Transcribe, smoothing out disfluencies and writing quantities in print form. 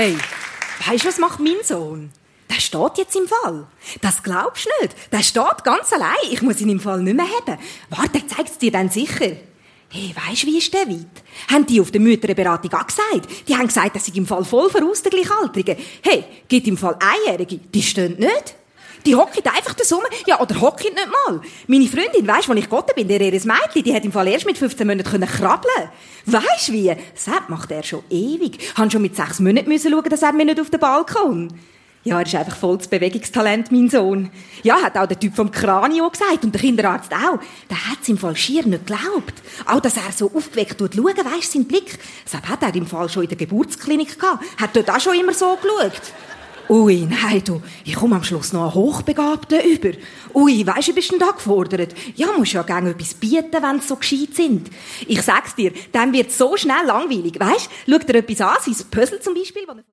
Hey, weisst du, was macht mein Sohn? Der steht jetzt im Fall. Das glaubst du nicht. Der steht ganz allein. Ich muss ihn im Fall nicht mehr haben. Warte, er zeigt es dir dann sicher. Hey, weisst du, wie ist der weit? Haben die auf der Mütterberatung auch gesagt? Die haben gesagt, dass ich im Fall voll voraus der Gleichaltrigen. Hey, gibt im Fall Einjährige, die stehen nicht. Die hocken einfach da rum. Ja, oder hocken nicht mal. Meine Freundin, weisst du, als ich Gott bin, ihr Mädchen, die hat im Fall erst mit 15 Monaten krabbeln. Weisst du wie? Das macht er schon ewig. Han schon mit 6 Monaten müssen schauen, dass er mir nicht auf den Balkon. Ja, er ist einfach voll das Bewegungstalent, mein Sohn. Ja, hat auch der Typ vom Kranio gesagt und der Kinderarzt auch. Der hat's im Fall schier nicht geglaubt. Auch, dass er so aufgeweckt schauen, weisst du, sein Blick. Das hat er im Fall schon in der Geburtsklinik gehabt. Hat dort auch schon immer so geschaut. Ui, nein, du, ich komme am Schluss noch einen Hochbegabten über. Ui, weisst du, wie bist du denn da gefordert? Ja, musst ja gerne etwas bieten, wenn sie so gescheit sind. Ich sag's dir, dann wird so schnell langweilig, weisst? Schau dir etwas an, sein Puzzle zum Beispiel.